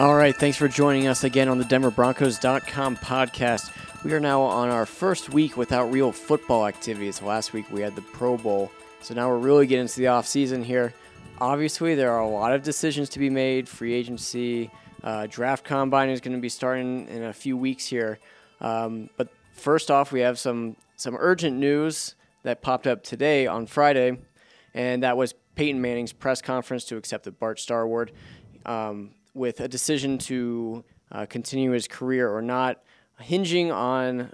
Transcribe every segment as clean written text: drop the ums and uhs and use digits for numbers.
All right, thanks for joining us again on the DenverBroncos.com podcast. We are now on our first week without real football activities. Last week we had the Pro Bowl, so now we're really getting into the offseason here. Obviously, there are a lot of decisions to be made. Free agency, draft combine is going to be starting in a few weeks here. But first off, we have some urgent news that popped up today on Friday, and that was Peyton Manning's press conference to accept the Bart Starr Award. With a decision to continue his career or not, hinging on,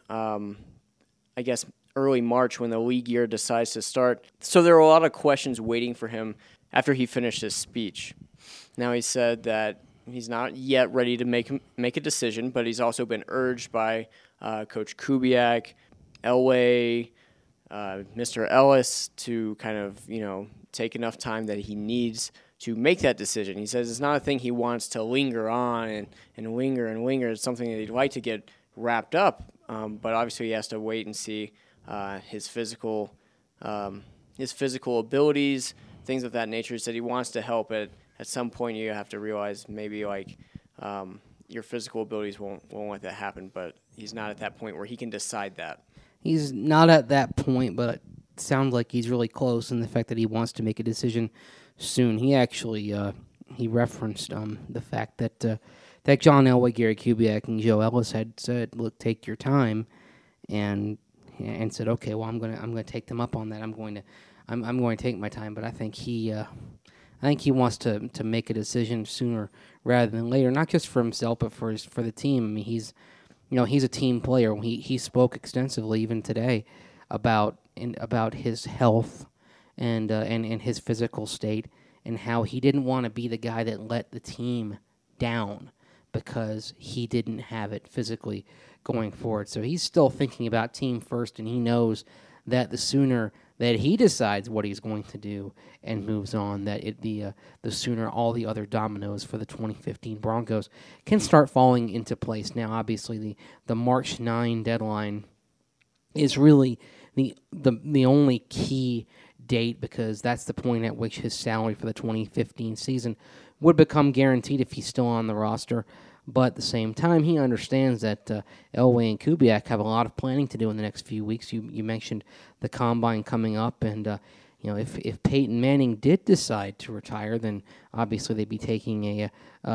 early March when the league year decides to start. So there are a lot of questions waiting for him after he finished his speech. Now, he said that he's not yet ready to make a decision, but he's also been urged by Coach Kubiak, Elway, Mr. Ellis to kind of, take enough time that he needs to make that decision. He says it's not a thing he wants to linger on and linger and linger. It's something that he'd like to get wrapped up, but obviously he has to wait and see his physical abilities, things of that nature. He said he wants to help it. At some point you have to realize maybe your physical abilities won't let that happen, but he's not at that point where he can decide that. He's not at that point, but it sounds like he's really close in the fact that he wants to make a decision soon. He actually he referenced the fact that John Elway, Gary Kubiak, and Joe Ellis had said, "Look, take your time," and said, "Okay, well, I'm gonna take them up on that. I'm going to take my time." But I think he wants to make a decision sooner rather than later, not just for himself but for the team. I mean, he's a team player. He spoke extensively even today about his health and his physical state, and how he didn't want to be the guy that let the team down because he didn't have it physically going forward. So he's still thinking about team first, and he knows that the sooner that he decides what he's going to do and moves on, that the sooner all the other dominoes for the 2015 Broncos can start falling into place. Now, obviously, the March 9 deadline is really the only key date, because that's the point at which his salary for the 2015 season would become guaranteed if he's still on the roster. But at the same time, he understands that Elway and Kubiak have a lot of planning to do in the next few weeks. You mentioned the combine coming up, and if Peyton Manning did decide to retire, then obviously they'd be taking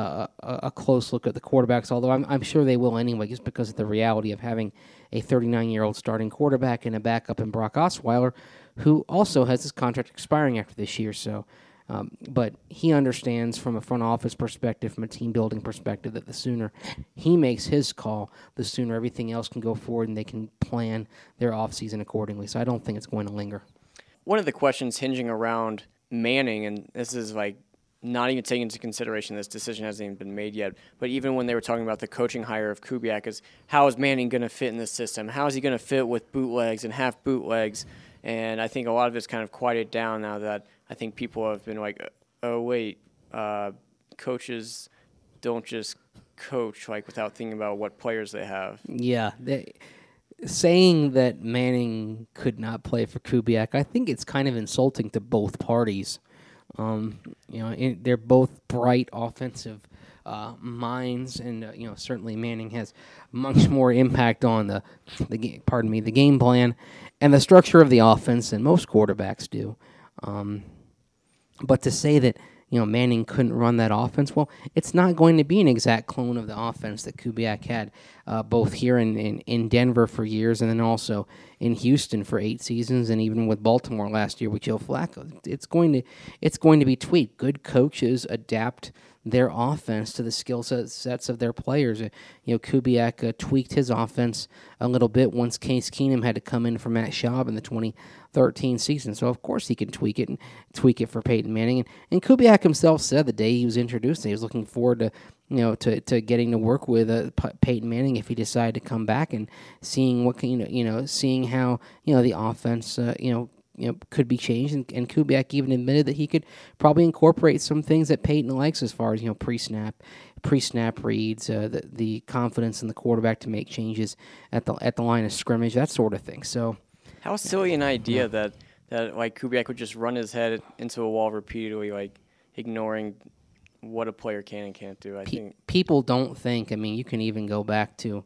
a close look at the quarterbacks. Although I'm sure they will anyway, just because of the reality of having a 39-year-old starting quarterback and a backup in Brock Osweiler, who also has his contract expiring after this year. So, but he understands from a front office perspective, from a team building perspective, that the sooner he makes his call, the sooner everything else can go forward and they can plan their offseason accordingly. So I don't think it's going to linger. One of the questions hinging around Manning, and this is not even taking into consideration this decision hasn't even been made yet, but even when they were talking about the coaching hire of Kubiak, is how is Manning going to fit in this system? How is he going to fit with bootlegs and half bootlegs? And I think a lot of it's kind of quieted down now that I think people have been like, oh, wait, coaches don't just coach without thinking about what players they have. Yeah, saying that Manning could not play for Kubiak, I think it's kind of insulting to both parties. They're both bright offensive minds, and certainly Manning has much more impact on the game plan and the structure of the offense than most quarterbacks do. But to say that Manning couldn't run that offense, well, it's not going to be an exact clone of the offense that Kubiak had, both here in Denver for years, and then also in Houston for 8 seasons, and even with Baltimore last year with Joe Flacco. It's going to be tweaked. Good coaches adapt their offense to the skill sets of their players. Kubiak tweaked his offense a little bit once Case Keenum had to come in for Matt Schaub in the 2013 season. So, of course, he can tweak it for Peyton Manning. And Kubiak himself said the day he was introduced, he was looking forward to getting to work with Peyton Manning if he decided to come back, and seeing seeing how the offense could be changed, and Kubiak even admitted that he could probably incorporate some things that Peyton likes as far as pre-snap reads, the confidence in the quarterback to make changes at the line of scrimmage, that sort of thing. So, how silly an idea that Kubiak would just run his head into a wall repeatedly, ignoring what a player can and can't do. I think people don't think. I mean, you can even go back to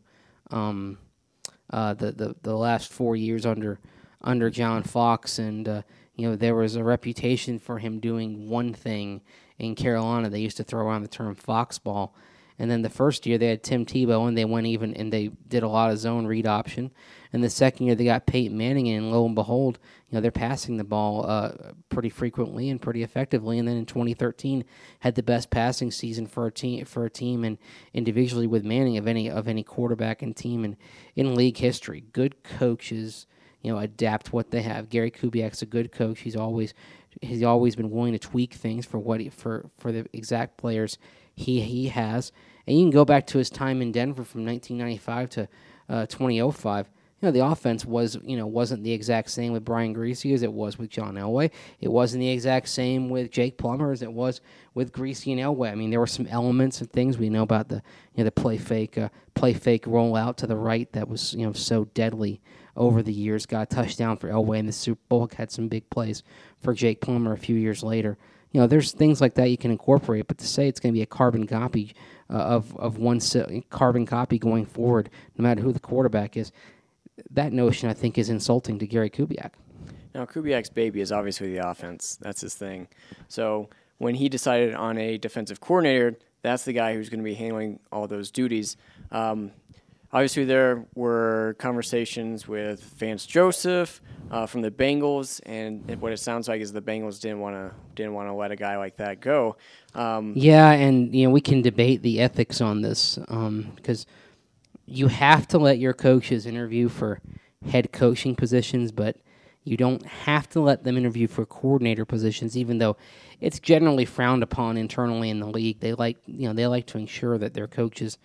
the last 4 years under John Fox, and there was a reputation for him doing one thing in Carolina. They used to throw around the term foxball. And then the first year they had Tim Tebow, and they went even, and they did a lot of zone read option. And the second year they got Peyton Manning, and lo and behold, they're passing the ball pretty frequently and pretty effectively. And then in 2013, had the best passing season for a team, and individually with Manning of any quarterback and team in league history. Good coaches, adapt what they have. Gary Kubiak's a good coach. He's always been willing to tweak things for for the exact players he has. And you can go back to his time in Denver from 1995 to 2005. The offense wasn't the exact same with Brian Griese as it was with John Elway. It wasn't the exact same with Jake Plummer as it was with Griese and Elway. I mean, there were some elements and things we know about the play fake rollout to the right that was so deadly over the years. Got a touchdown for Elway in the Super Bowl. Had some big plays for Jake Plummer a few years later. There's things like that you can incorporate, but to say it's going to be a carbon copy of one carbon copy going forward, no matter who the quarterback is, that notion I think is insulting to Gary Kubiak. Now, Kubiak's baby is obviously the offense. That's his thing. So when he decided on a defensive coordinator, that's the guy who's going to be handling all those duties. Obviously, there were conversations with Vance Joseph from the Bengals, and what it sounds like is the Bengals didn't want to let a guy like that go. Yeah, and we can debate the ethics on this because you have to let your coaches interview for head coaching positions, but you don't have to let them interview for coordinator positions, even though it's generally frowned upon internally in the league. They like to ensure that their coaches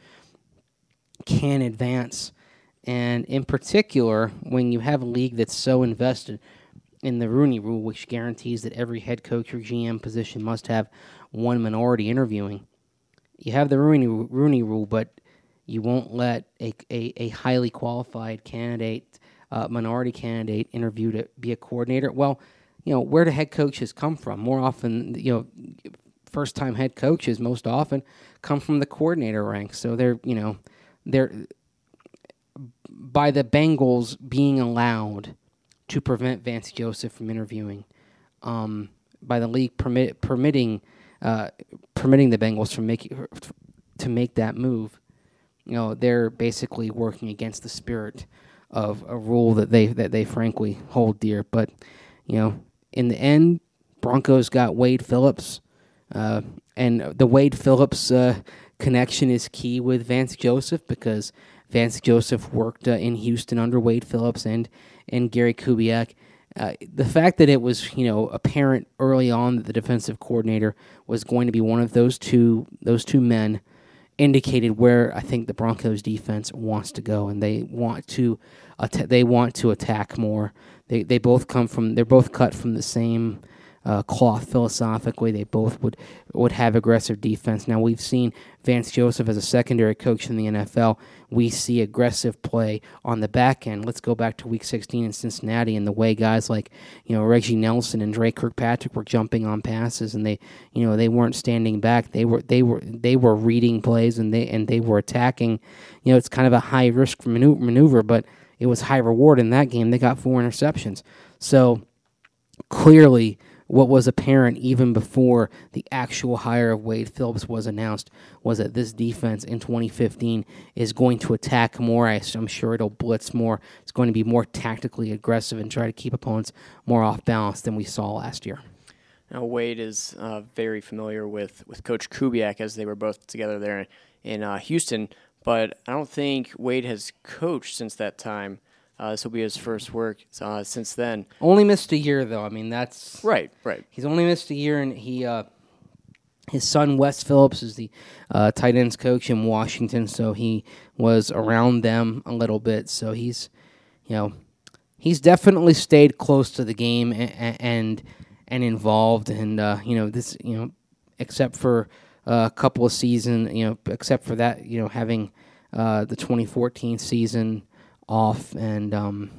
can advance. And in particular, when you have a league that's so invested in the Rooney Rule, which guarantees that every head coach or GM position must have one minority interviewing, you have the Rooney Rule, but you won't let a highly qualified candidate, minority candidate, interview to be a coordinator. Well, where do head coaches come from? More often, first-time head coaches most often come from the coordinator ranks. So they're by the Bengals being allowed to prevent Vance Joseph from interviewing, by the league permitting the Bengals to make that move, they're basically working against the spirit of a rule that they frankly hold dear. But in the end, Broncos got Wade Phillips, and the Wade Phillips connection is key with Vance Joseph because Vance Joseph worked in Houston under Wade Phillips and Gary Kubiak. The fact that it was apparent early on that the defensive coordinator was going to be one of those two men indicated where I think the Broncos defense wants to go, and they want to attack more. They're both cut from the same cloth philosophically. They both would have aggressive defense. Now, we've seen Vance Joseph as a secondary coach in the NFL. We see aggressive play on the back end. Let's go back to Week 16 in Cincinnati and the way guys like Reggie Nelson and Dre Kirkpatrick were jumping on passes, and they weren't standing back. They were reading plays and they were attacking. It's kind of a high risk maneuver, but it was high reward in that game. They got 4 interceptions. So clearly, what was apparent even before the actual hire of Wade Phillips was announced was that this defense in 2015 is going to attack more. I'm sure it'll blitz more. It's going to be more tactically aggressive and try to keep opponents more off balance than we saw last year. Now, Wade is very familiar with Coach Kubiak as they were both together there in Houston, but I don't think Wade has coached since that time. This will be his first work since then. Only missed a year, though. I mean, that's... Right. He's only missed a year, and his son, Wes Phillips, is the tight ends coach in Washington, so he was around them a little bit. So he's definitely stayed close to the game and involved, and this except for a couple of seasons, except for that, having the 2014 season off, and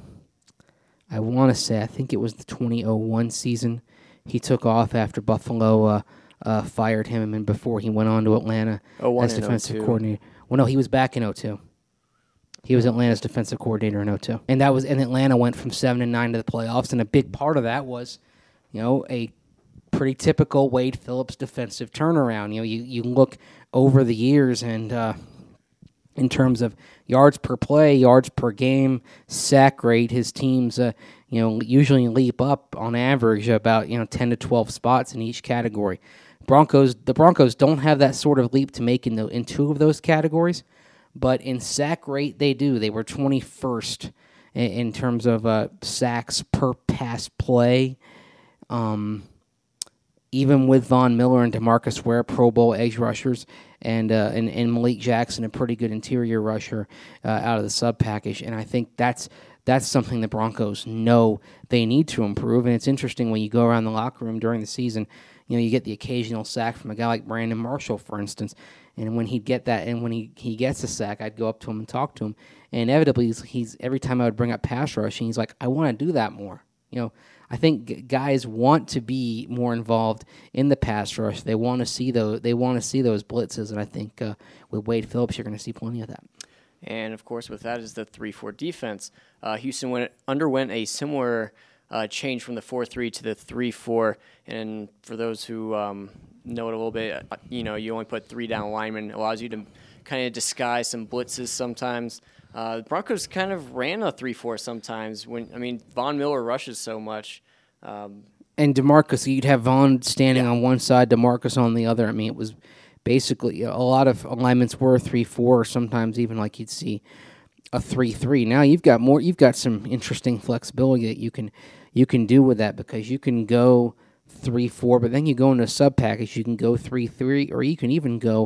I want to say I think it was the 2001 season he took off after Buffalo fired him, and before he went on to Atlanta as defensive coordinator. Well, no, he was back in 2002. He was Atlanta's defensive coordinator in 2002. And Atlanta went from 7-9 to the playoffs, and a big part of that was, a pretty typical Wade Phillips defensive turnaround. You look over the years, and in terms of yards per play, yards per game, sack rate, his teams usually leap up on average about 10 to 12 spots in each category. The Broncos don't have that sort of leap to make in two of those categories, but in sack rate they do. They were 21st in terms of sacks per pass play. Even with Von Miller and DeMarcus Ware, Pro Bowl edge rushers, and Malik Jackson, a pretty good interior rusher out of the sub package, and I think that's something the Broncos know they need to improve. And it's interesting when you go around the locker room during the season, you get the occasional sack from a guy like Brandon Marshall, for instance, and when he'd get that, and when he gets a sack, I'd go up to him and talk to him, and inevitably he's every time I would bring up pass rushing, he's like, I want to do that more. I think guys want to be more involved in the pass rush. They want to see those. They want to see those blitzes, and I think with Wade Phillips, you're going to see plenty of that. And of course, with that is the 3-4 defense. Houston underwent a similar change from the 4-3 to the 3-4. And for those who know it a little bit, you only put 3 down linemen. It allows you to kind of disguise some blitzes sometimes. The Broncos kind of ran a 3-4 sometimes. Von Miller rushes so much. And DeMarcus, you'd have Von standing on one side, DeMarcus on the other. It was basically a lot of alignments were 3-4, or sometimes even like you'd see a 3-3. Now you've got some interesting flexibility that you can do with that, because you can go 3-4, but then you go into a sub package. You can go 3-3, or you can even go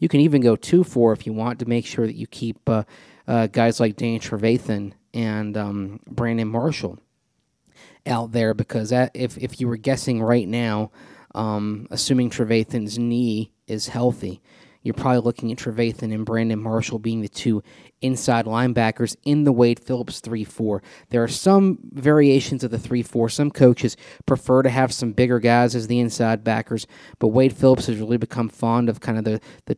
2-4 if you want, to make sure that you keep guys like Danny Trevathan and Brandon Marshall out there, because if you were guessing right now, assuming Trevathan's knee is healthy, you're probably looking at Trevathan and Brandon Marshall being the two inside linebackers in the Wade Phillips 3-4. There are some variations of the 3-4. Some coaches prefer to have some bigger guys as the inside backers, but Wade Phillips has really become fond of kind of the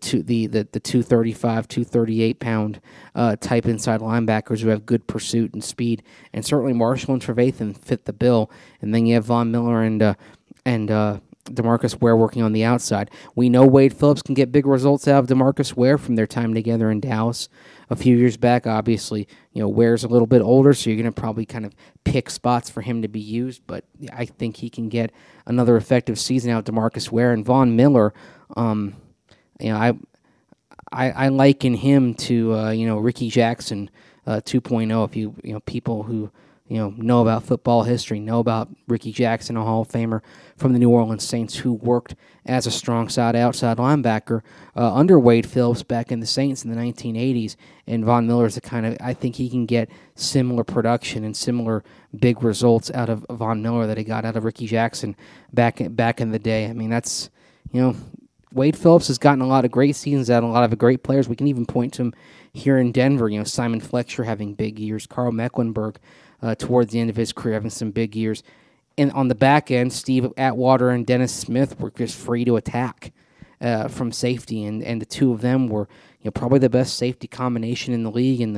235, 238 pound type inside linebackers who have good pursuit and speed. And certainly Marshall and Trevathan fit the bill. And then you have Von Miller and DeMarcus Ware working on the outside. We know Wade Phillips can get big results out of DeMarcus Ware from their time together in Dallas a few years back. Obviously, Ware's a little bit older, so you're going to probably kind of pick spots for him to be used, but I think he can get another effective season out of DeMarcus Ware. And Von Miller, I liken him to Ricky Jackson 2.0. If you people who know about football history, know about Ricky Jackson, a Hall of Famer from the New Orleans Saints, who worked as a strong side outside linebacker under Wade Phillips back in the Saints in the 1980s. And Von Miller is the kind of, I think he can get similar production and similar big results out of Von Miller that he got out of Ricky Jackson back in the day. That's, Wade Phillips has gotten a lot of great seasons out of a lot of great players. We can even point to him here in Denver. Simon Fletcher having big years, Carl Mecklenburg towards the end of his career having some big years. And on the back end, Steve Atwater and Dennis Smith were just free to attack from safety, and the two of them were probably the best safety combination in the league in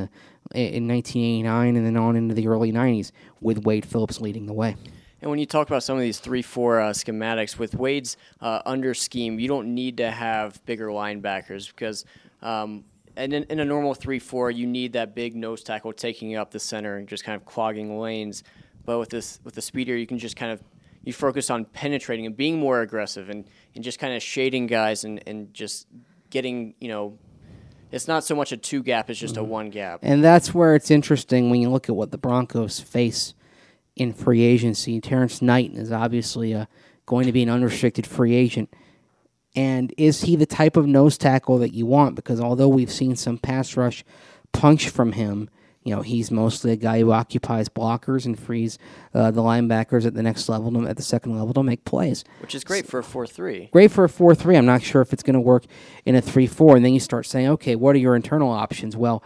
1989 and then on into the early 90s, with Wade Phillips leading the way. And when you talk about some of these 3-4 schematics, with Wade's under scheme, you don't need to have bigger linebackers, because and in a normal 3-4, you need that big nose tackle taking up the center and just kind of clogging lanes. But with the speeder, you can just kind of you focus on penetrating and being more aggressive and just kind of shading guys and just getting, it's not so much a 2 gap, it's just a 1 gap. And that's where it's interesting when you look at what the Broncos face in free agency. Terrence Knighton is obviously going to be an unrestricted free agent. And is he the type of nose tackle that you want? Because although we've seen some pass rush punch from him, he's mostly a guy who occupies blockers and frees the linebackers at the next level, at the second level, to make plays. Which is great for a 4-3. Great for a 4-3. I'm not sure if it's going to work in a 3-4. And then you start saying, okay, what are your internal options? Well,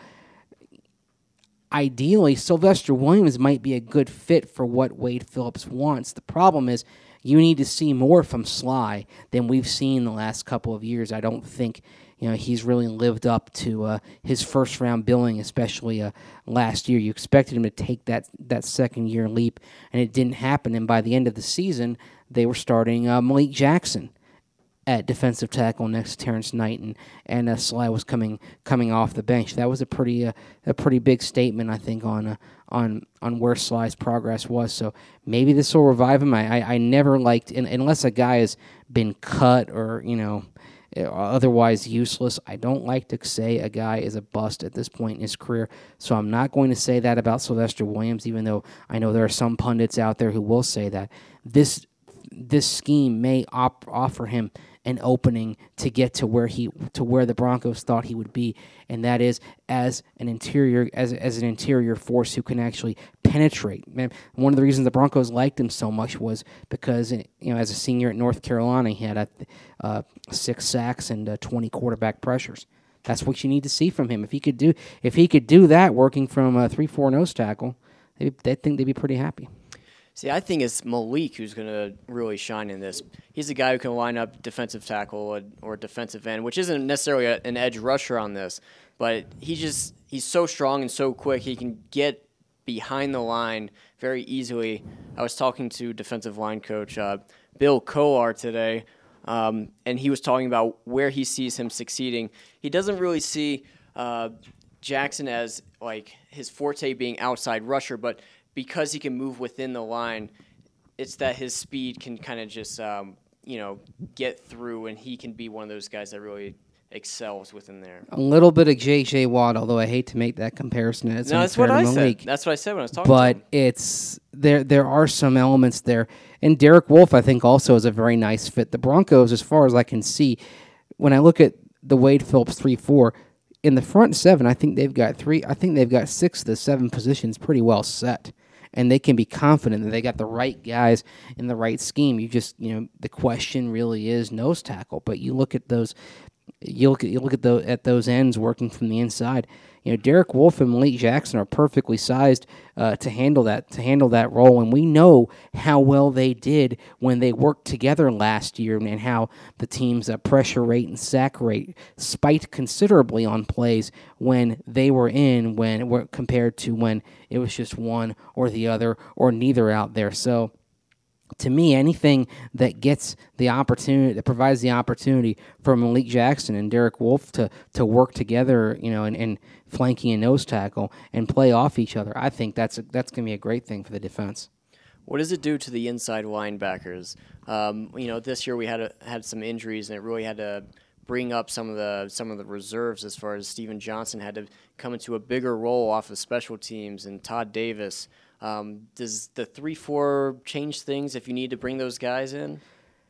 ideally, Sylvester Williams might be a good fit for what Wade Phillips wants. The problem is, you need to see more from Sly than we've seen the last couple of years. I don't think he's really lived up to his first-round billing, especially last year. You expected him to take that second-year leap, and it didn't happen. And by the end of the season, they were starting Malik Jackson at defensive tackle next to Terrence Knight, and Sly was coming off the bench. That was a pretty big statement, I think, on where Sly's progress was. So maybe this will revive him. I never liked, unless a guy has been cut or otherwise useless, I don't like to say a guy is a bust at this point in his career. So I'm not going to say that about Sylvester Williams, even though I know there are some pundits out there who will say that. This scheme may offer him an opening to get to where the Broncos thought he would be, and that is as an interior force who can actually penetrate. Man, one of the reasons the Broncos liked him so much was because as a senior at North Carolina, he had 6 sacks and 20 quarterback pressures. That's what you need to see from him. If he could do that, working from a 3-4 nose tackle, they think they'd be pretty happy. See, I think it's Malik who's going to really shine in this. He's a guy who can line up defensive tackle or defensive end, which isn't necessarily an edge rusher on this, but he's so strong and so quick. He can get behind the line very easily. I was talking to defensive line coach Bill Kolar today, and he was talking about where he sees him succeeding. He doesn't really see Jackson as like his forte being outside rusher, but because he can move within the line, it's that his speed can kind of just, get through, and he can be one of those guys that really excels within there. A little bit of J.J. Watt, although I hate to make that comparison. No, that's what I said. That's what I said when I was talking to him. But it's there are some elements there. And Derek Wolfe, I think, also is a very nice fit. The Broncos, as far as I can see, when I look at the Wade Phillips 3-4, in the front 7, I think they've got 6 of the 7 positions pretty well set. And they can be confident that they got the right guys in the right scheme. The question really is nose tackle. But you look at those, at those ends working from the inside. Derek Wolfe and Malik Jackson are perfectly sized to handle that role, and we know how well they did when they worked together last year, and how the team's pressure rate and sack rate spiked considerably on plays when they were compared to when it was just one or the other or neither out there. So, to me, anything that gets the opportunity, that provides the opportunity for Malik Jackson and Derek Wolfe to work together, and flanking and nose tackle and play off each other, I think that's going to be a great thing for the defense. What does it do to the inside linebackers? This year we had some injuries, and it really had to bring up some of the reserves, as far as Steven Johnson had to come into a bigger role off of special teams, and Todd Davis. Does the 3-4 change things if you need to bring those guys in?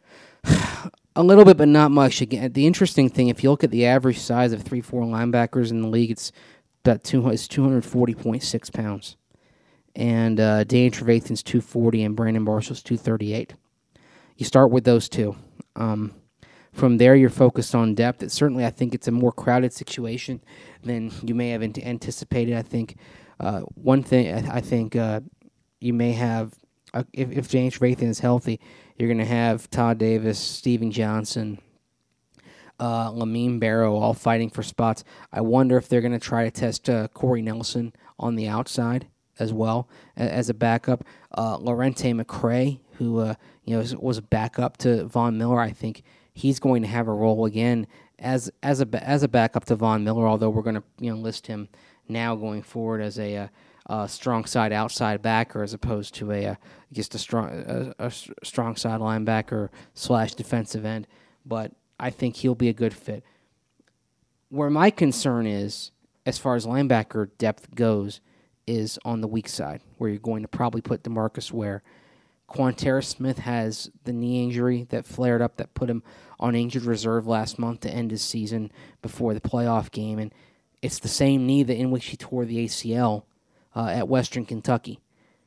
A little bit, but not much. Again, the interesting thing, if you look at the average size of 3-4 linebackers in the league, it's about 240.6 pounds. And Danny Trevathan's 240 and Brandon Marshall's 238. You start with those two. From there, you're focused on depth. I think it's a more crowded situation than you may have anticipated. I think one thing you may have, if James Trevathan is healthy, you're going to have Todd Davis, Steven Johnson, Lamine Barrow all fighting for spots. I wonder if they're going to try to test Corey Nelson on the outside as well as a backup. Lorente McCray, who was a backup to Von Miller, I think he's going to have a role again as a backup to Von Miller. Although we're going to list him now going forward as a strong side outside backer, as opposed to just a strong side linebacker / defensive end. But I think he'll be a good fit. Where my concern is, as far as linebacker depth goes, is on the weak side, where you're going to probably put DeMarcus Ware. Quantera Smith has the knee injury that flared up that put him on injured reserve last month to end his season before the playoff game, and it's the same knee in which he tore the ACL at Western Kentucky.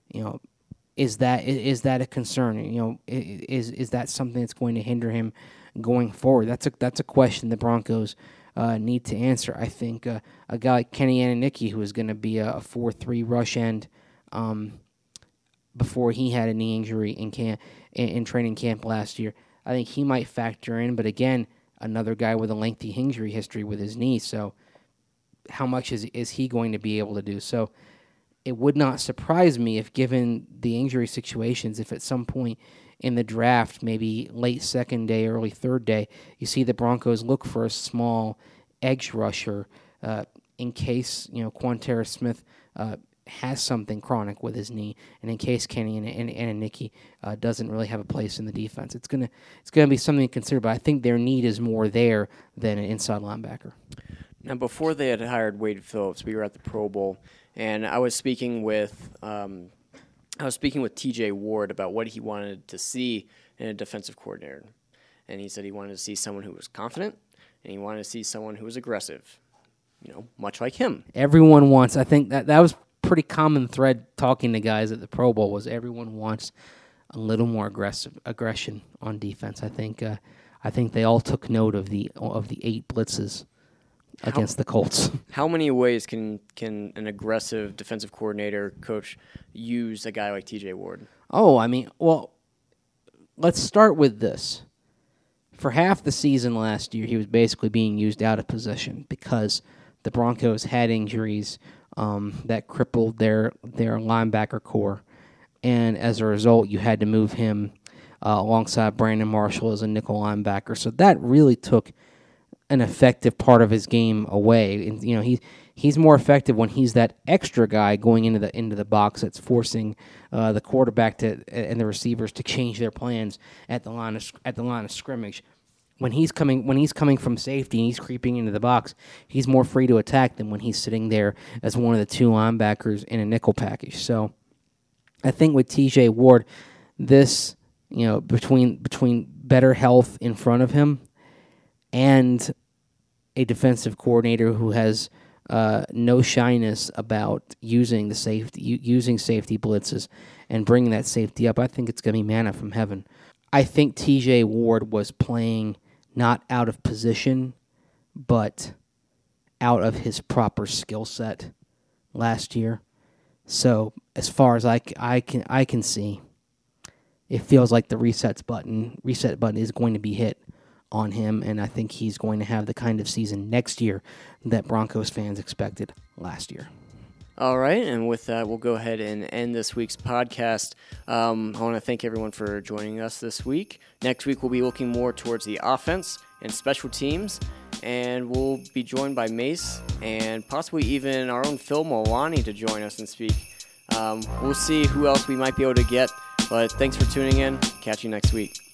Is that a concern? Is that something that's going to hinder him going forward? That's a question the Broncos need to answer. I think a guy like Kenny Ananiki, who is going to be a 4-3 rush end, before he had a knee injury in camp, in training camp last year. I think he might factor in, but again, another guy with a lengthy injury history with his knee. So how much is he going to be able to do? So it would not surprise me if, given the injury situations, if at some point in the draft, maybe late second day, early third day, you see the Broncos look for a small edge rusher in case Quanterra Smith has something chronic with his knee, and in case Kenny and Nicky doesn't really have a place in the defense. It's gonna be something to consider, but I think their need is more there than an inside linebacker. Now, before they had hired Wade Phillips, we were at the Pro Bowl, and I was speaking with T.J. Ward about what he wanted to see in a defensive coordinator, and he said he wanted to see someone who was confident, and he wanted to see someone who was aggressive, much like him. Everyone wants. I think that was pretty common thread talking to guys at the Pro Bowl was everyone wants a little more aggression on defense. I think they all took note of the 8 blitzes against the Colts. How many ways can an aggressive defensive coordinator coach use a guy like TJ Ward? Oh, I mean, well, let's start with this. For half the season last year, he was basically being used out of position because the Broncos had injuries that crippled their linebacker core, and as a result, you had to move him alongside Brandon Marshall as a nickel linebacker. So that really took an effective part of his game away. And he's more effective when he's that extra guy going into the box that's forcing the quarterback and the receivers to change their plans at the line of scrimmage. When he's coming from safety and he's creeping into the box, he's more free to attack than when he's sitting there as one of the 2 linebackers in a nickel package. So I think with TJ Ward, this between better health in front of him and a defensive coordinator who has no shyness about using safety blitzes and bringing that safety up, I think it's going to be manna from heaven. I think TJ Ward was playing not out of position, but out of his proper skill set last year. So as far as I can see, it feels like the reset button is going to be hit on him, and I think he's going to have the kind of season next year that Broncos fans expected last year. All right, and with that, we'll go ahead and end this week's podcast. I want to thank everyone for joining us this week. Next week, we'll be looking more towards the offense and special teams, and we'll be joined by Mace and possibly even our own Phil Milani to join us and speak. We'll see who else we might be able to get, but thanks for tuning in. Catch you next week.